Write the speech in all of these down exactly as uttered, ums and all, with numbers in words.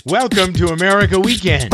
Welcome to America Weekend.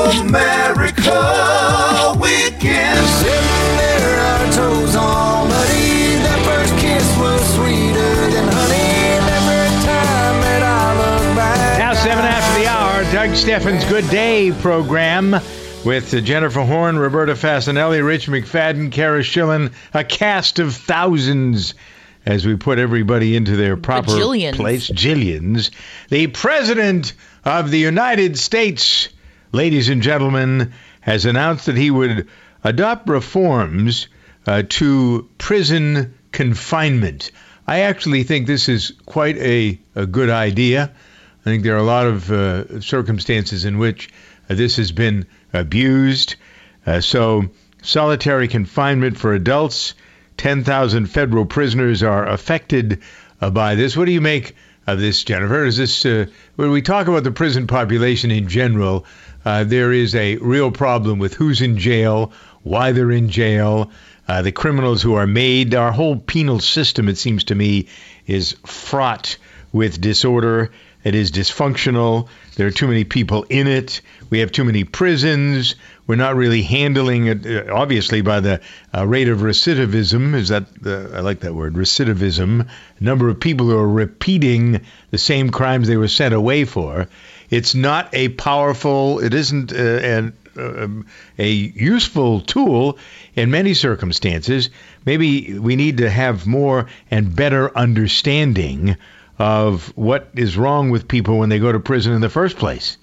America Weekend. Sitting there, our toes on, buddy. That first kiss was sweeter than honey. And every time that I look back. Now, seven after the hour, Doug Steffens' Good Day program with Jennifer Horn, Roberta Fasanelli, Rich McFadden, Kara Schillen, a cast of thousands as we put everybody into their proper Bajillions. place. Jillions. The President of the United States, ladies and gentlemen, has announced that he would adopt reforms uh, to prison confinement. I actually think this is quite a, a good idea. I think there are a lot of uh, circumstances in which uh, this has been abused. Uh, so solitary confinement for adults, ten thousand federal prisoners are affected uh, by this. What do you make of this, Jennifer? Is this uh, when we talk about the prison population in general, uh, there is a real problem with who's in jail, why they're in jail, uh, the criminals who are made. Our whole penal system, it seems to me, is fraught with disorder. It is dysfunctional. There are too many people in it. We have too many prisons. We're not really handling it, uh, obviously, by the uh, rate of recidivism. Is that, uh, I like that word, recidivism. Number of people who are repeating the same crimes they were sent away for. It's not a powerful, it isn't uh, an, uh, a useful tool in many circumstances. Maybe we need to have more and better understanding of what is wrong with people when they go to prison in the first place.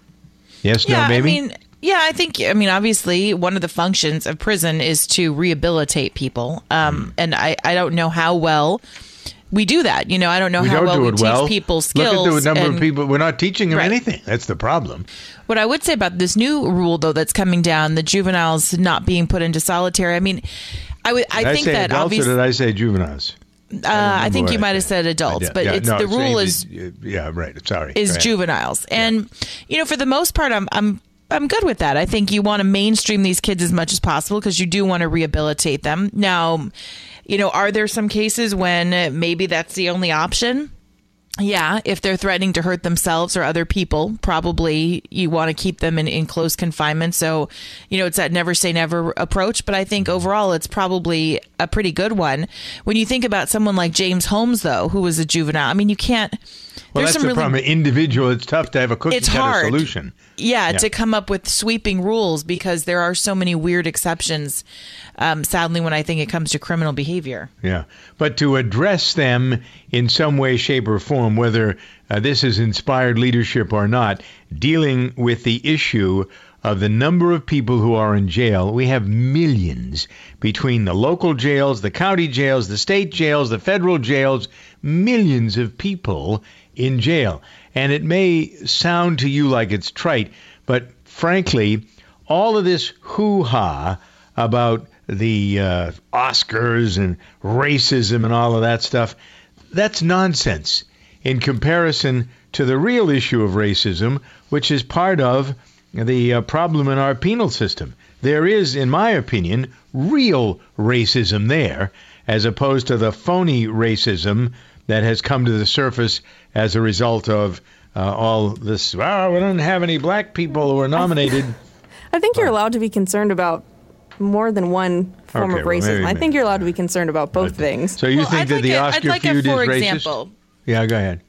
Yes, yeah, no, maybe? I mean, yeah, I think, I mean, obviously, one of the functions of prison is to rehabilitate people. Um, mm. And I, I don't know how well we do that. You know, I don't know we how don't well do we it teach well. people skills. Look at the number and, of people. We're not teaching them right. anything. That's the problem. What I would say about this new rule, though, that's coming down, the juveniles not being put into solitary, I mean, I would, I did think I say that adults obviously. Or did I say juveniles? Uh, I, I think you might have said adults, but yeah, it's no, the rule is, is yeah, right. Sorry, is juveniles, and yeah. you know, for the most part, I'm I'm I'm good with that. I think you want to mainstream these kids as much as possible because you do want to rehabilitate them. Now, you know, are there some cases when maybe that's the only option? Yeah, if they're threatening to hurt themselves or other people, probably you want to keep them in, in close confinement. So, you know, it's that never say never approach. But I think overall it's probably a pretty good one. When you think about someone like James Holmes, though, who was a juvenile, I mean, you can't. Well, that's some the really, problem. Individual, it's tough to have a cookie cutter solution. Yeah, yeah, to come up with sweeping rules because there are so many weird exceptions, um, sadly, when I think it comes to criminal behavior. Yeah, but to address them in some way, shape, or form, whether uh, this is inspired leadership or not, dealing with the issue of the number of people who are in jail. We have millions between the local jails, the county jails, the state jails, the federal jails, millions of people in jail. And it may sound to you like it's trite, but frankly, all of this hoo-ha about the uh, Oscars and racism and all of that stuff, that's nonsense in comparison to the real issue of racism, which is part of the uh, problem in our penal system. There is, in my opinion, real racism there, as opposed to the phony racism that has come to the surface as a result of uh, all this, well, we don't have any black people who were nominated. I think you're allowed to be concerned about more than one form okay, of well, racism. maybe, I maybe. think you're allowed to be concerned about both okay. things. So you well, think I'd that like the a, Oscar I'd like feud a for is racist? example. Yeah, go ahead.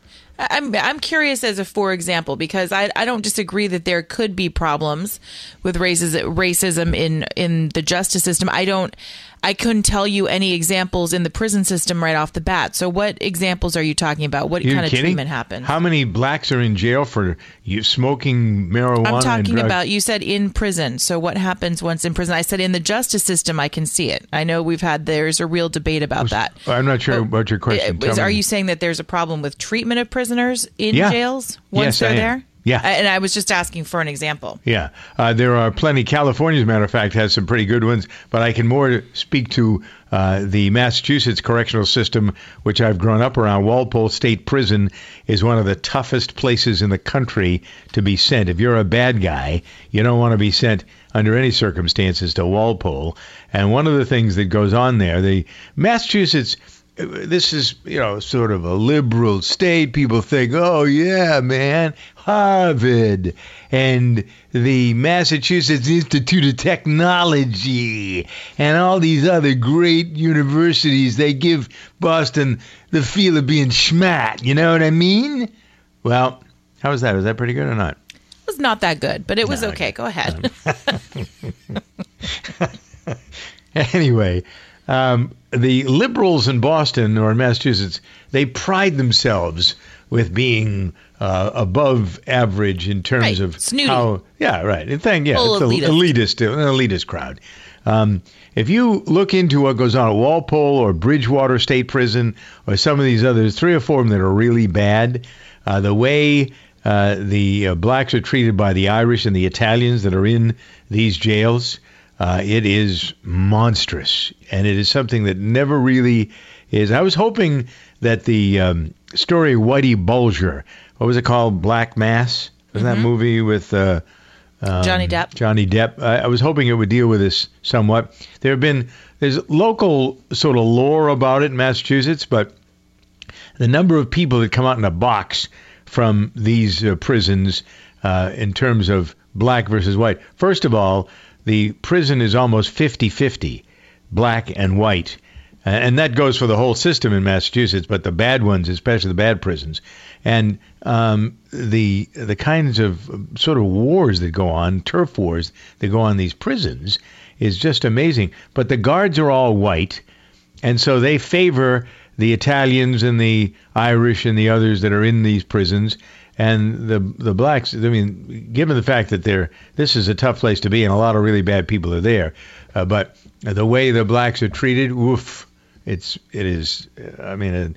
I'm I'm curious as a for example because I I don't disagree that there could be problems with racism racism in in the justice system. I don't I couldn't tell you any examples in the prison system right off the bat. So what examples are you talking about? What You're kind kidding? of treatment happens? How many blacks are in jail for you smoking marijuana? I'm talking and drugs? about, you said in prison. So what happens once in prison? I said in the justice system, I can see it. I know we've had, there's a real debate about that. I'm not sure but, about your question. Is, Tell are me. you saying that there's a problem with treatment of prisoners in Yeah. jails once Yes, they're I am. there? Yeah. I, and I was just asking for an example. Yeah, uh, there are plenty. California, as a matter of fact, has some pretty good ones, but I can more speak to uh, the Massachusetts correctional system, which I've grown up around. Walpole State Prison is one of the toughest places in the country to be sent. If you're a bad guy, you don't want to be sent under any circumstances to Walpole. And one of the things that goes on there, the Massachusetts this is, you know, sort of a liberal state. People think, oh, yeah, man, Harvard and the Massachusetts Institute of Technology and all these other great universities, they give Boston the feel of being schmat. You know what I mean? Well, how was that? Was that pretty good or not? It was not that good, but it was No, okay. okay. Go ahead. Anyway, um, the liberals in Boston or in Massachusetts, they pride themselves with being uh, above average in terms Right. of Snooty. how, yeah, right. In fact, yeah, Full it's a, elitist. elitist, an elitist crowd. Um, if you look into what goes on at Walpole or Bridgewater State Prison or some of these others, three or four of them that are really bad, uh, the way uh, the uh, blacks are treated by the Irish and the Italians that are in these jails, uh, it is monstrous. And it is something that never really is. I was hoping that the um, story of Whitey Bulger, what was it called? Black Mass? Was that movie with uh, um, Johnny Depp. Johnny Depp. I, I was hoping it would deal with this somewhat. There have been, there's local sort of lore about it in Massachusetts, but the number of people that come out in a box from these uh, prisons uh, in terms of black versus white. First of all, the prison is almost fifty-fifty, black and white. Uh, and that goes for the whole system in Massachusetts, but the bad ones, especially the bad prisons. And um, the the kinds of uh, sort of wars that go on, turf wars that go on in these prisons, is just amazing. But the guards are all white, and so they favor the Italians and the Irish and the others that are in these prisons. And the the blacks, I mean, given the fact that they're, this is a tough place to be and a lot of really bad people are there, uh, but the way the blacks are treated, woof, it's, it is, I mean, it,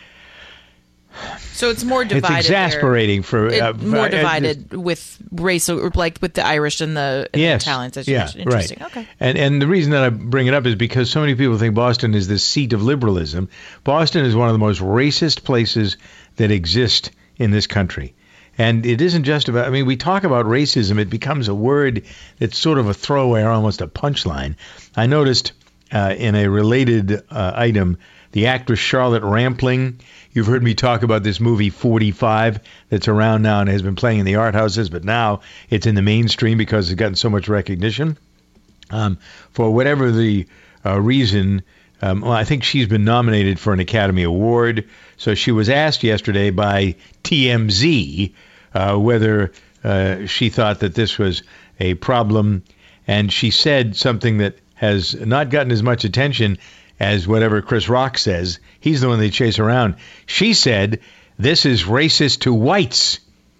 So it's more divided. it's exasperating for, It, uh, more uh, divided with race, or like with the Irish and the, and Yes. the Italians. That's Yeah, interesting. right. Okay. And and the reason that I bring it up is because so many people think Boston is the seat of liberalism. Boston is one of the most racist places that exist in this country. And it isn't just about, I mean, we talk about racism, it becomes a word that's sort of a throwaway or almost a punchline. I noticed uh, in a related uh, item, the actress Charlotte Rampling, you've heard me talk about this movie forty-five that's around now and has been playing in the art houses, but now it's in the mainstream because it's gotten so much recognition. Um, for whatever the uh, reason, um, well, I think she's been nominated for an Academy Award. So she was asked yesterday by T M Z uh, whether uh, she thought that this was a problem. And she said something that has not gotten as much attention as whatever Chris Rock says. He's the one they chase around. She said, this is racist to whites.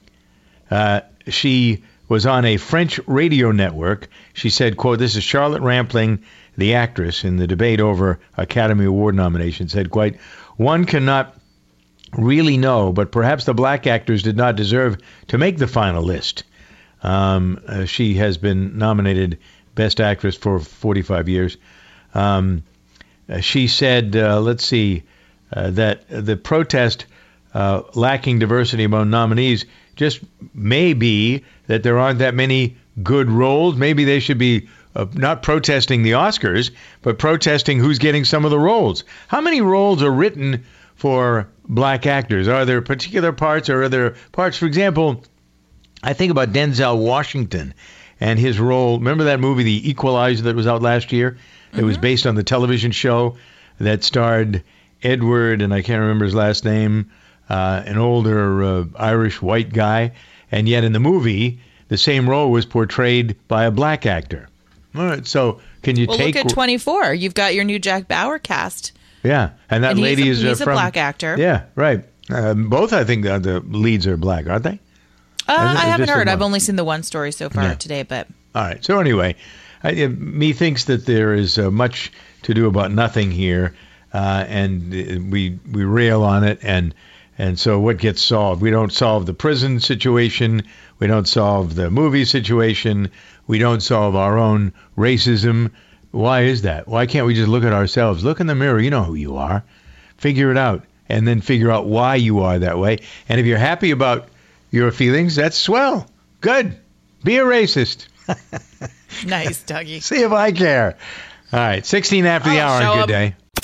Uh, she was on a French radio network. She said, quote, this is Charlotte Rampling, the actress, in the debate over Academy Award nominations, said, quite, one cannot really know, but perhaps the black actors did not deserve to make the final list. Um, uh, she has been nominated Best Actress for forty-five years. Um, uh, she said, uh, let's see, uh, that the protest uh, lacking diversity among nominees just may be that there aren't that many good roles. Maybe they should be uh, not protesting the Oscars, but protesting who's getting some of the roles. How many roles are written for black actors? Are there particular parts or are there parts, for example, I think about Denzel Washington and his role. Remember that movie, The Equalizer, that was out last year? Mm-hmm. It was based on the television show that starred Edward, and I can't remember his last name, uh, an older uh, Irish white guy. And yet in the movie, the same role was portrayed by a black actor. All right, so can you Well, take... look at twenty-four. You've got your new Jack Bauer cast. Yeah, and that And he's lady a- is uh, he's a from... black actor. Yeah, right. Um, both, I think, uh, the leads are black, aren't they? Uh, Is it- I is haven't just the heard. I've one? only seen the one story so far Yeah. today, but All right. So anyway, I, uh, me thinks that there is uh, much to do about nothing here, uh, and uh, we we rail on it, and and so what gets solved? We don't solve the prison situation. We don't solve the movie situation. We don't solve our own racism. Why is that? Why can't we just look at ourselves? Look in the mirror. You know who you are. Figure it out, and then figure out why you are that way. And if you're happy about your feelings, that's swell. Good. Be a racist. nice, Dougie. See if I care. All right, sixteen after the Oh, hour. show and up. Good day.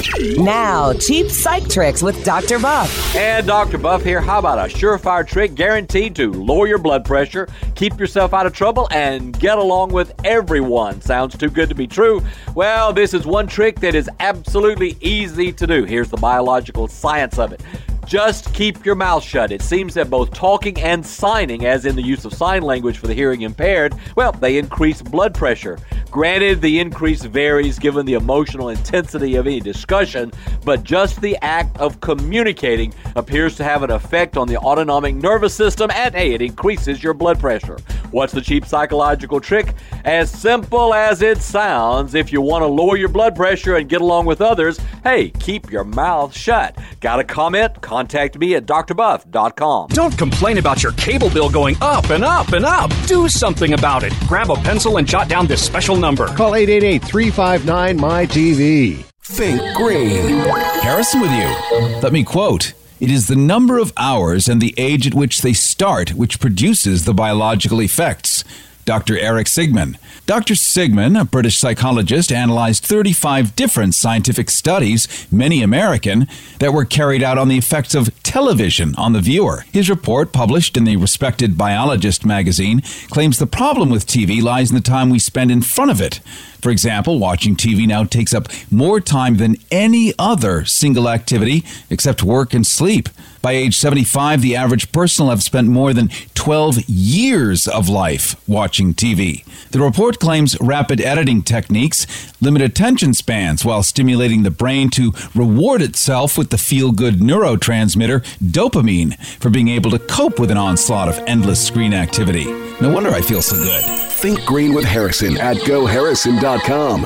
Now, cheap psych tricks with Doctor Buff. And Doctor Buff here. How about a surefire trick guaranteed to lower your blood pressure, keep yourself out of trouble, and get along with everyone? Sounds too good to be true. Well, this is one trick that is absolutely easy to do. Here's the biological science of it. Just keep your mouth shut. It seems that both talking and signing, as in the use of sign language for the hearing impaired, well, they increase blood pressure. Granted, the increase varies given the emotional intensity of any discussion, but just the act of communicating appears to have an effect on the autonomic nervous system, and hey, it increases your blood pressure. What's the cheap psychological trick? As simple as it sounds, if you want to lower your blood pressure and get along with others, hey, keep your mouth shut. Got a comment? Contact me at d r buff dot com. Don't complain about your cable bill going up and up and up. Do something about it. Grab a pencil and jot down this special number. Call eight eight eight, three five nine, M Y T V. Think green. Harrison with you. Let me quote. It is the number of hours and the age at which they start which produces the biological effects. Doctor Eric Sigman. Doctor Sigman, a British psychologist, analyzed thirty-five different scientific studies, many American, that were carried out on the effects of television on the viewer. His report, published in the respected Biologist magazine, claims the problem with T V lies in the time we spend in front of it. For example, watching T V now takes up more time than any other single activity except work and sleep. By age seventy-five, the average person will have spent more than twelve years of life watching T V. The report claims rapid editing techniques limit attention spans while stimulating the brain to reward itself with the feel-good neurotransmitter dopamine for being able to cope with an onslaught of endless screen activity. No wonder I feel so good. Think green with Harrison at go harrison dot com.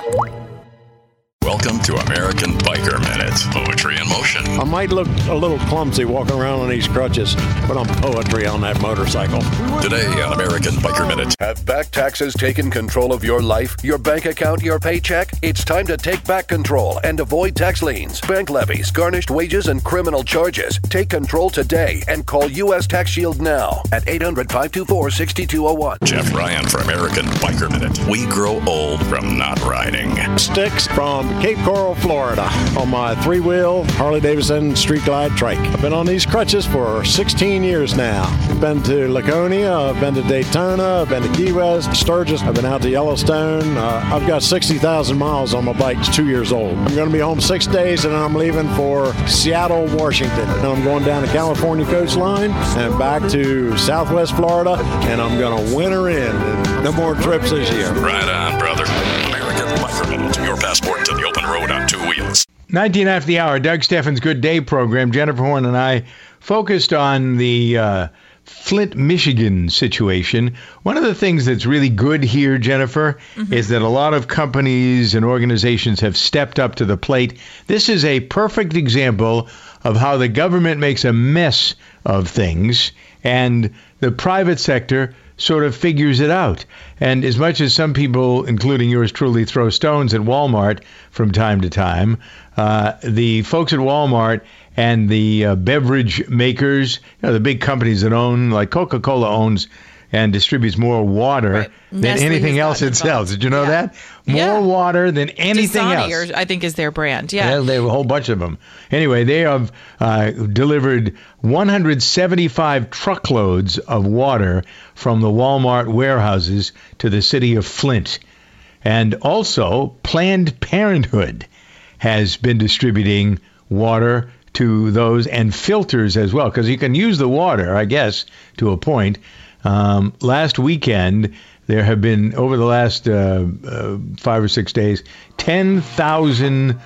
Welcome to American Biker Minute. Poetry in motion. I might look a little clumsy walking around on these crutches, but I'm poetry on that motorcycle. Today on American Biker Minute. Have back taxes taken control of your life, your bank account, your paycheck? It's time to take back control and avoid tax liens, bank levies, garnished wages, and criminal charges. Take control today and call U S Tax Shield now at eight hundred, five two four, six two zero one. Jeff Ryan for American Biker Minute. We grow old from not riding. Sticks from Cape Coral, Florida, on my three-wheel Harley-Davidson Street Glide trike. I've been on these crutches for sixteen years now. I've been to Laconia, I've been to Daytona, I've been to Key West, Sturgis, I've been out to Yellowstone. Uh, I've got sixty thousand miles on my bike. It's two years old. I'm going to be home six days, and then I'm leaving for Seattle, Washington. And I'm going down the California coastline and back to Southwest Florida, and I'm going to winter in. No more trips this year. Right on, brother. American Biker Minute. Your passport to the open road on two wheels. nineteen after the hour, Doug Steffens' Good Day program. Jennifer Horn and I focused on the uh, Flint, Michigan situation. One of the things that's really good here, Jennifer, mm-hmm. is that a lot of companies and organizations have stepped up to the plate. This is a perfect example of how the government makes a mess of things and the private sector sort of figures it out. And as much as some people, including yours truly, throw stones at Walmart from time to time, uh, the folks at Walmart and the uh, beverage makers, you know, the big companies that own, like Coca-Cola owns and distributes more water right. than Nestle anything else it sells. Did you know yeah. that? More yeah. water than anything Dasani, else. Or I think is their brand. Yeah. yeah. They have a whole bunch of them. Anyway, they have uh, delivered one hundred seventy-five truckloads of water from the Walmart warehouses to the city of Flint. And also, Planned Parenthood has been distributing water to those and filters as well, because you can use the water, I guess, to a point. Um, last weekend, there have been, over the last uh, uh, five or six days, ten thousand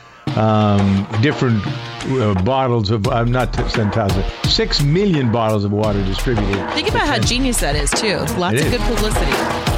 um, different uh, bottles of, uh, not ten thousand, six million bottles of water distributed. Think about how genius that is, too. Lots of good publicity.